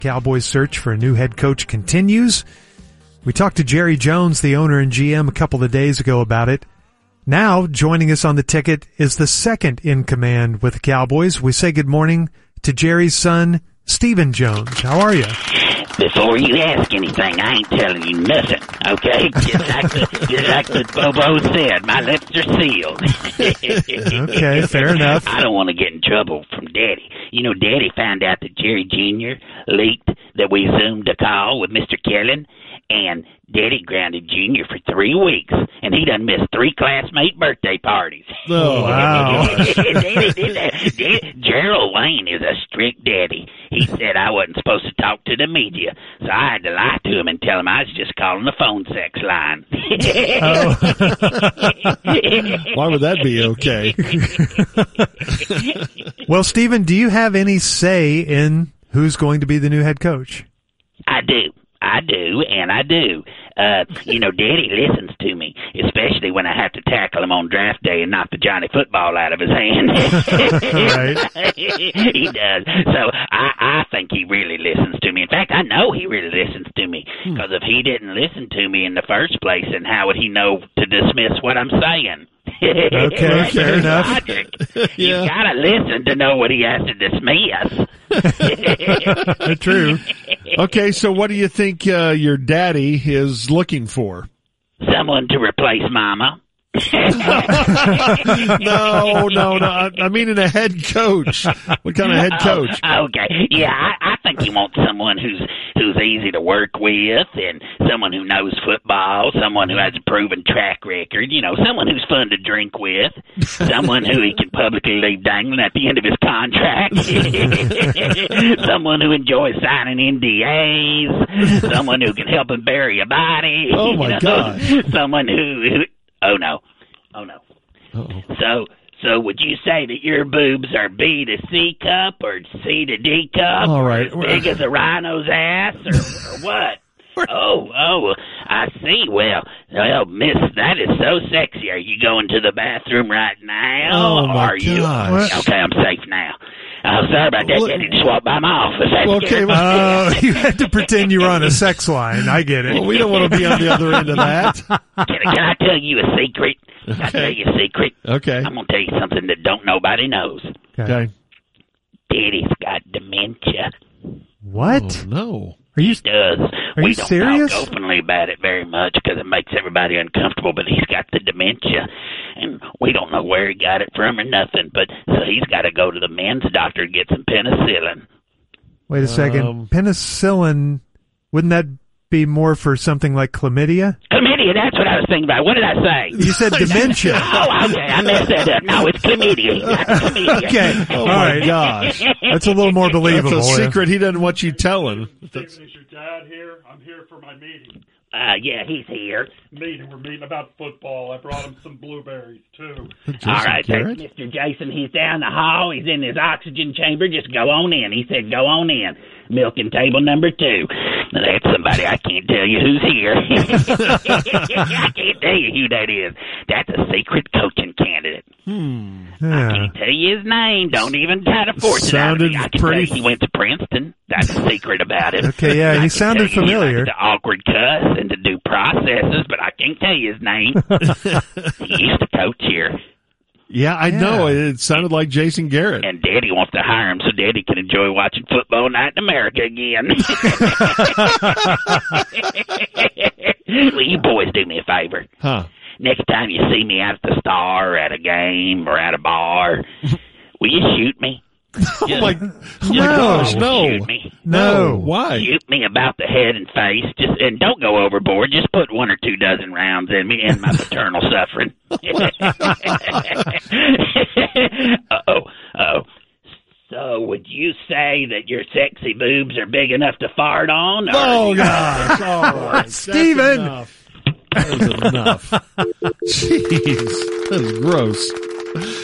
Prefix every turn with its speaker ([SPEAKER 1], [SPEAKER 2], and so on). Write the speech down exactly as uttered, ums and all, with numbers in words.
[SPEAKER 1] Cowboys' search for a new head coach continues. We talked to Jerry Jones, the owner and G M, a couple of days ago about it. Now, joining us on the ticket is the second in command with the Cowboys. We say good morning to Jerry's son, Stephen Jones. How are you?
[SPEAKER 2] Before you ask anything, I ain't telling you nothing, okay? Just like the, just like the Bobo said, my lips are sealed.
[SPEAKER 1] Okay, fair enough.
[SPEAKER 2] I don't want to get in trouble from Daddy. You know, Daddy found out that Jerry Junior leaked that we Zoomed a call with Mister Kellen, and Daddy grounded Junior for three weeks, and he done missed three classmate birthday parties.
[SPEAKER 1] Oh, wow.
[SPEAKER 2] Daddy did that. Daddy, Gerald Wayne is a strict daddy. He said I wasn't supposed to talk to the media, so I had to lie to him and tell him I was just calling the phone sex line.
[SPEAKER 3] Oh. Why would that be okay?
[SPEAKER 1] Well, Stephen, do you have any say in who's going to be the new head coach?
[SPEAKER 2] I do. I do, and I do. Uh, you know, Daddy listens to me, especially when I have to tackle him on draft day and knock the Johnny football out of his hand.
[SPEAKER 1] Right.
[SPEAKER 2] He does. So I, I think he really listens to me. In fact, I know he really listens to me, because if he didn't listen to me in the first place, then how would he know to dismiss what I'm saying?
[SPEAKER 1] Okay, fair enough.
[SPEAKER 2] Logic.
[SPEAKER 3] Yeah.
[SPEAKER 2] You've got to listen to know what he has to dismiss.
[SPEAKER 1] True.
[SPEAKER 3] Okay, so what do you think uh, your daddy is looking for?
[SPEAKER 2] Someone to replace Mama.
[SPEAKER 3] no, no, no. I, I mean, in a head coach. What kind of head coach?
[SPEAKER 2] Oh, okay. Yeah, I, I think he wants someone who's who's easy to work with, and someone who knows football, someone who has a proven track record, you know, someone who's fun to drink with, someone who he can publicly leave dangling at the end of his contract, someone who enjoys signing N D As, someone who can help him bury a body.
[SPEAKER 3] Oh, my
[SPEAKER 2] you know?
[SPEAKER 3] God.
[SPEAKER 2] Someone who, who Oh, no. Oh, no.
[SPEAKER 3] Uh-oh.
[SPEAKER 2] So, so would you say that your boobs are B to C cup or C to D cup?
[SPEAKER 3] All right.
[SPEAKER 2] Or as big as a rhino's ass or, or what? Oh, oh, I see. Well, well, miss, that is so sexy. Are you going to the bathroom right now?
[SPEAKER 3] Oh, my
[SPEAKER 2] are you?
[SPEAKER 3] gosh.
[SPEAKER 2] Okay, I'm safe now. Oh, sorry about that.
[SPEAKER 3] Well,
[SPEAKER 2] Daddy just walked by my office. That's
[SPEAKER 3] Okay,
[SPEAKER 2] scary.
[SPEAKER 3] well-
[SPEAKER 1] Oh, you had to pretend you were on a sex line. I get it.
[SPEAKER 3] Well, we don't want to be on the other end of that.
[SPEAKER 2] Can, can I tell you a secret? Can I tell you a secret?
[SPEAKER 3] Okay.
[SPEAKER 2] I'm going to tell you something that don't nobody knows.
[SPEAKER 3] Okay.
[SPEAKER 2] Daddy's got dementia.
[SPEAKER 1] What?
[SPEAKER 3] Oh, no.
[SPEAKER 1] Are you?
[SPEAKER 2] He does.
[SPEAKER 1] Are
[SPEAKER 2] we
[SPEAKER 1] you
[SPEAKER 2] don't
[SPEAKER 1] serious?
[SPEAKER 2] talk openly about it very much because it makes everybody uncomfortable, but he's got the dementia, and we don't know where he got it from or nothing, but so he's got to go to the men's doctor to get some penicillin.
[SPEAKER 1] Wait a second.
[SPEAKER 3] Um,
[SPEAKER 1] Penicillin, wouldn't that be more for something like chlamydia?
[SPEAKER 2] Chlamydia, that's what I was thinking about. What did I say?
[SPEAKER 1] You said dementia.
[SPEAKER 2] Oh, okay, I messed that up. No, it's chlamydia. He's got chlamydia.
[SPEAKER 1] Okay.
[SPEAKER 3] Oh,
[SPEAKER 1] All
[SPEAKER 3] my
[SPEAKER 1] right.
[SPEAKER 3] gosh.
[SPEAKER 1] That's a little more believable.
[SPEAKER 3] That's a
[SPEAKER 1] yeah.
[SPEAKER 3] secret he doesn't want you telling. That's-
[SPEAKER 4] Stephen, is your dad here? I'm here for my meeting.
[SPEAKER 2] Uh, yeah, he's here.
[SPEAKER 4] Meeting. We're meeting about football. I brought him some blueberries, too.
[SPEAKER 3] Jason
[SPEAKER 2] All right,
[SPEAKER 3] Garrett?
[SPEAKER 2] thanks, Mister Jason. He's down the hall. He's in his oxygen chamber. Just go on in. He said, go on in. Milking table number two. Now, that's somebody I can't tell you who's here. I can't tell you who that is. That's a secret coaching candidate.
[SPEAKER 3] Hmm.
[SPEAKER 2] I
[SPEAKER 1] Yeah.
[SPEAKER 2] can't tell you his name. Don't even try to force
[SPEAKER 3] Sounded
[SPEAKER 2] it out of me. I can
[SPEAKER 3] pretty-
[SPEAKER 2] tell you he went to Princeton. That's a secret about him.
[SPEAKER 1] Okay, yeah,
[SPEAKER 2] I
[SPEAKER 1] he
[SPEAKER 2] can
[SPEAKER 1] sounded
[SPEAKER 2] tell you he
[SPEAKER 1] familiar.
[SPEAKER 2] likes to awkward cuss and to do processes, but I can't tell you his name. He used to coach here.
[SPEAKER 3] Yeah, I
[SPEAKER 1] Yeah.
[SPEAKER 3] know. It sounded like Jason Garrett.
[SPEAKER 2] And Daddy wants to hire him so Daddy can enjoy watching Football Night in America again. Will you boys do me a favor?
[SPEAKER 3] Huh.
[SPEAKER 2] Next time you see me out at the Star, or at a game, or at a bar, will you shoot me?
[SPEAKER 3] Oh, my, oh my
[SPEAKER 1] No.
[SPEAKER 3] gosh, no.
[SPEAKER 2] Shoot me.
[SPEAKER 1] No.
[SPEAKER 3] Why?
[SPEAKER 2] Shoot me about the head and face. Just and don't go overboard. Just put one or two dozen rounds in me and my paternal suffering. Uh-oh. Uh-oh. So would you say that your sexy boobs are big enough to fart on? Or
[SPEAKER 3] Oh, gosh. All right. That's
[SPEAKER 1] Steven.
[SPEAKER 3] enough. That was enough. Jeez. That was gross.